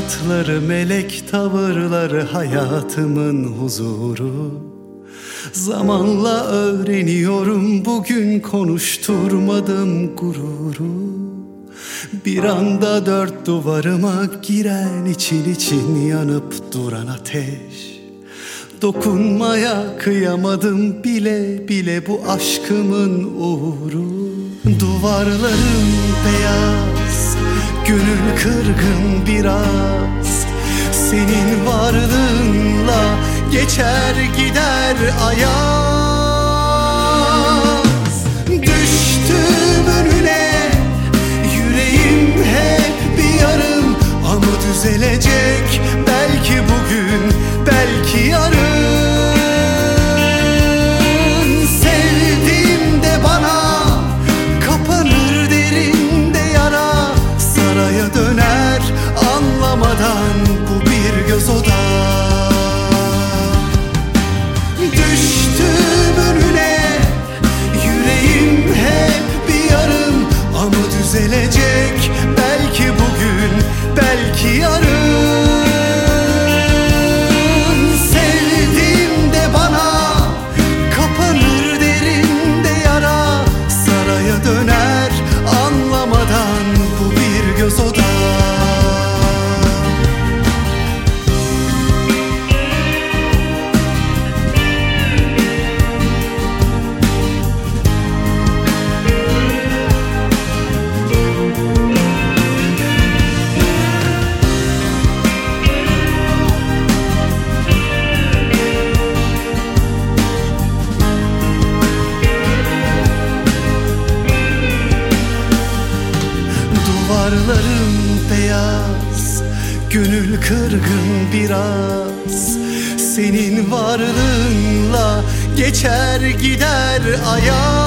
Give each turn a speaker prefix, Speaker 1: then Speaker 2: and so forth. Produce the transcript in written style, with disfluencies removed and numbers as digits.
Speaker 1: Suratları, melek tavırları, hayatımın huzuru. Zamanla öğreniyorum, bugün konuşturmadım gururu. Bir anda dört duvarıma giren, için için yanıp duran ateş. Dokunmaya kıyamadım bile bile bu aşkımın uğru. Duvarlarım beyaz, gönül kırgın biraz. Senin varlığınla geçer gider ayaz. Düştüm önüne, yüreğim hep bir yarım. Ama düzelecek belki bugün, belki yarın. Sevdim de bana kapanır derinde yara. Saraya döner anlamadan bu bir göz oda. Düştüm önüne, yüreğim hep bir yarım. Ama düzelecek belki bugün, belki yarın. Sevdim de bana kapanır derinde yara. Saraya döner anlamadan bu bir göz oda. Duvarlarım beyaz, gönül kırgın biraz. Senin varlığınla geçer gider ayaz.